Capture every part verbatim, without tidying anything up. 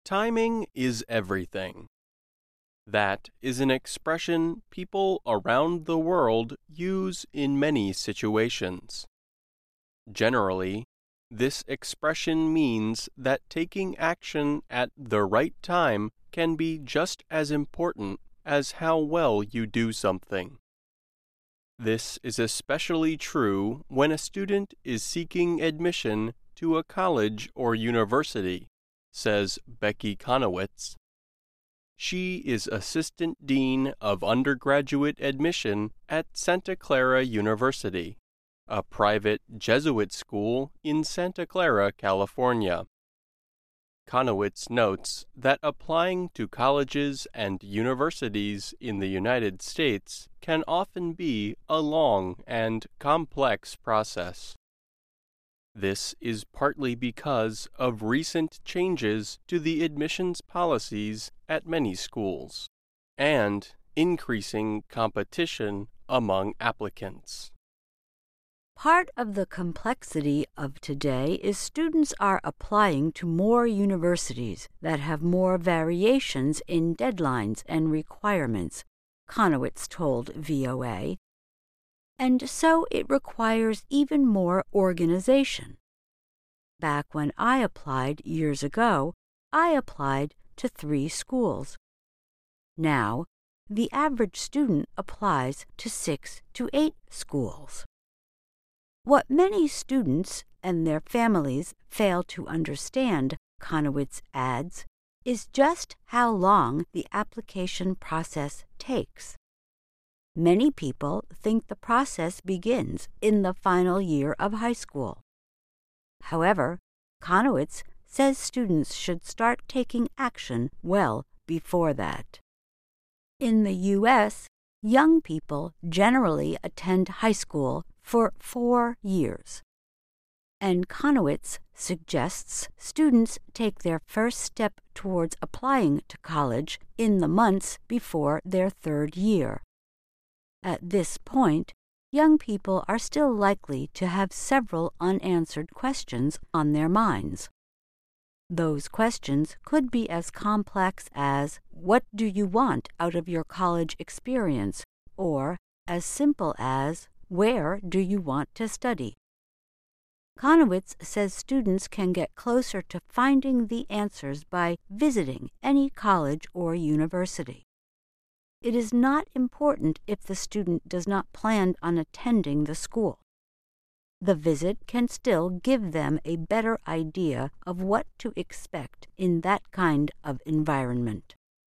Timing is everything. That is an expression people around the world use in many situations. Generally, this expression means that taking action at the right time can be just as important as how well you do something. This is especially true when a student is seeking admission to a college or university, says Becky Conowitz. She is Assistant Dean of Undergraduate Admission at Santa Clara University, a private Jesuit school in Santa Clara, California. Conowitz notes that applying to colleges and universities in the United States can often be a long and complex process. This is partly because of recent changes to the admissions policies at many schools, and increasing competition among applicants. Part of the complexity of today is students are applying to more universities that have more variations in deadlines and requirements, Conowitz told V O A, and so it requires even more organization. Back when I applied years ago, I applied to three schools. Now, the average student applies to six to eight schools. What many students and their families fail to understand, Conowitz adds, is just how long the application process takes. Many people think the process begins in the final year of high school. However, Conowitz says students should start taking action well before that. In the U S, young people generally attend high school for four years, and Conowitz suggests students take their first step towards applying to college in the months before their third year. At this point, young people are still likely to have several unanswered questions on their minds. Those questions could be as complex as, what do you want out of your college experience? Or as simple as, where do you want to study? Conowitz says students can get closer to finding the answers by visiting any college or university. It is not important if the student does not plan on attending the school. The visit can still give them a better idea of what to expect in that kind of environment.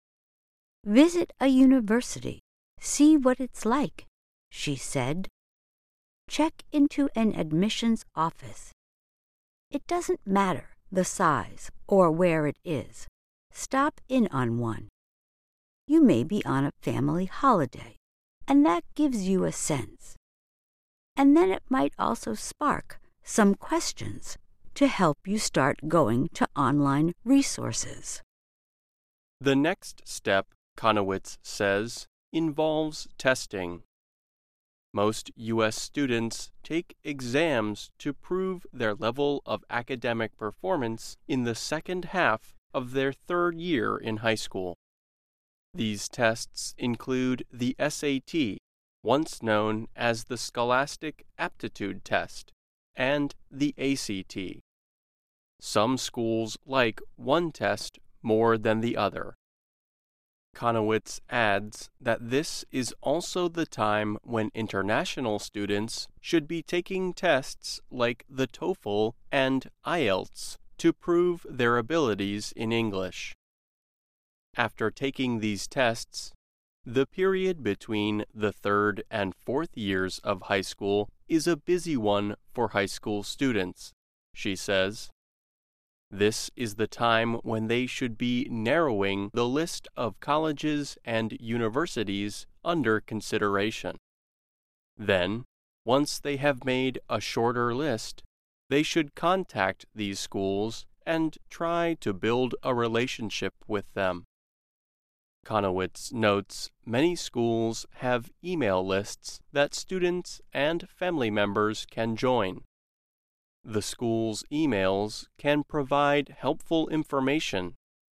Visit a university. See what it's like, she said. Check into an admissions office. It doesn't matter the size or where it is. Stop in on one. You may be on a family holiday, and that gives you a sense. And then it might also spark some questions to help you start going to online resources. The next step, Conowitz says, involves testing. Most U S students take exams to prove their level of academic performance in the second half of their third year in high school. These tests include the S A T, once known as the Scholastic Aptitude Test, and the A C T. Some schools like one test more than the other. Conowitz adds that this is also the time when international students should be taking tests like the TOEFL and I E L T S to prove their abilities in English. After taking these tests, the period between the third and fourth years of high school is a busy one for high school students, she says. This is the time when they should be narrowing the list of colleges and universities under consideration. Then, once they have made a shorter list, they should contact these schools and try to build a relationship with them. Conowitz notes many schools have email lists that students and family members can join. The school's emails can provide helpful information,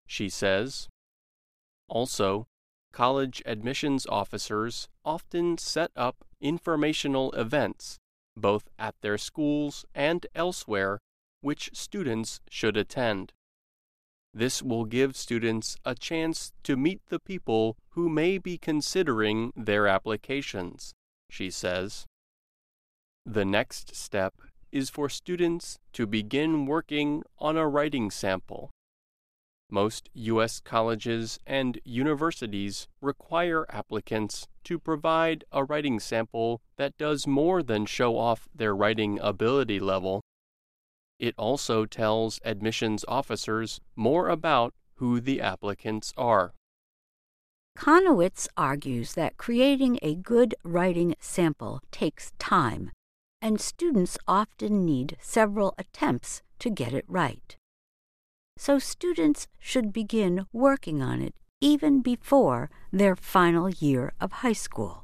she says. Also, college admissions officers often set up informational events, both at their schools and elsewhere, which students should attend. This will give students a chance to meet the people who may be considering their applications, she says. The next step is for students to begin working on a writing sample. Most U S colleges and universities require applicants to provide a writing sample that does more than show off their writing ability level. It also tells admissions officers more about who the applicants are. Conowitz argues that creating a good writing sample takes time, and students often need several attempts to get it right. So students should begin working on it even before their final year of high school.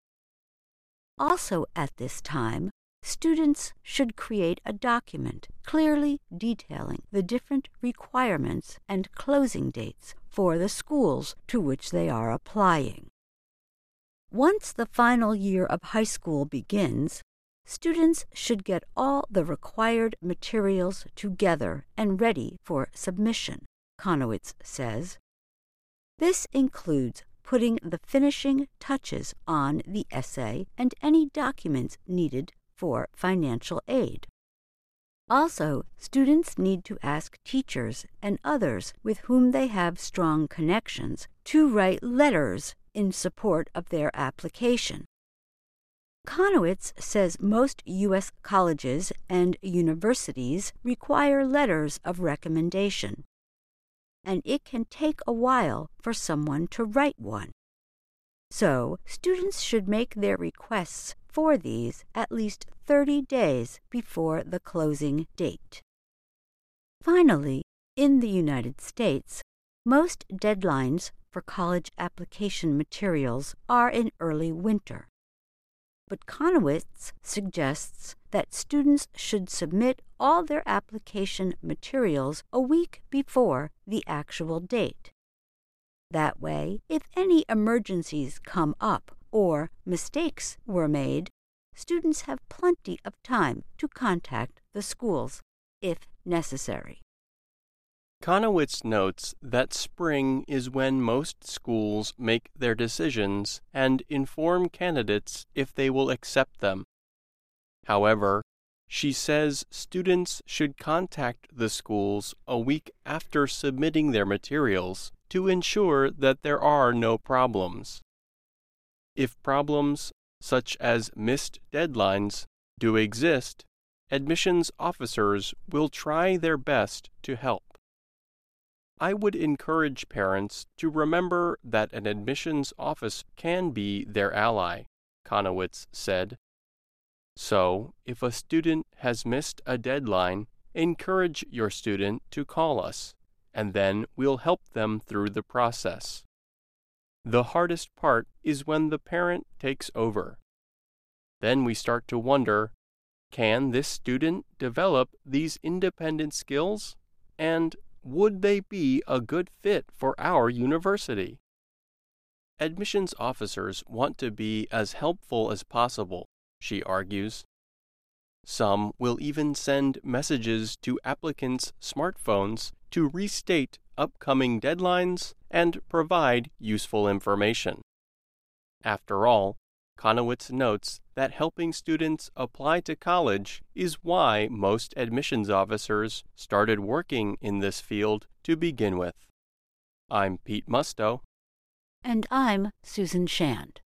Also at this time, students should create a document clearly detailing the different requirements and closing dates for the schools to which they are applying. Once the final year of high school begins, students should get all the required materials together and ready for submission, Conowitz says. This includes putting the finishing touches on the essay and any documents needed for financial aid. Also, students need to ask teachers and others with whom they have strong connections to write letters in support of their application. Conowitz says most U S colleges and universities require letters of recommendation, and it can take a while for someone to write one. So, students should make their requests for these at least thirty days before the closing date. Finally, in the United States, most deadlines for college application materials are in early winter. But Conowitz suggests that students should submit all their application materials a week before the actual date. That way, if any emergencies come up or mistakes were made, students have plenty of time to contact the schools, if necessary. Conowitz notes that spring is when most schools make their decisions and inform candidates if they will accept them. However, she says students should contact the schools a week after submitting their materials to ensure that there are no problems. If problems, such as missed deadlines, do exist, admissions officers will try their best to help. I would encourage parents to remember that an admissions office can be their ally, Conowitz said. So, if a student has missed a deadline, encourage your student to call us, and then we'll help them through the process. The hardest part is when the parent takes over. Then we start to wonder, can this student develop these independent skills? And would they be a good fit for our university? Admissions officers want to be as helpful as possible, she argues. Some will even send messages to applicants' smartphones to restate upcoming deadlines and provide useful information. After all, Conowitz notes that helping students apply to college is why most admissions officers started working in this field to begin with. I'm Pete Musto. And I'm Susan Shand.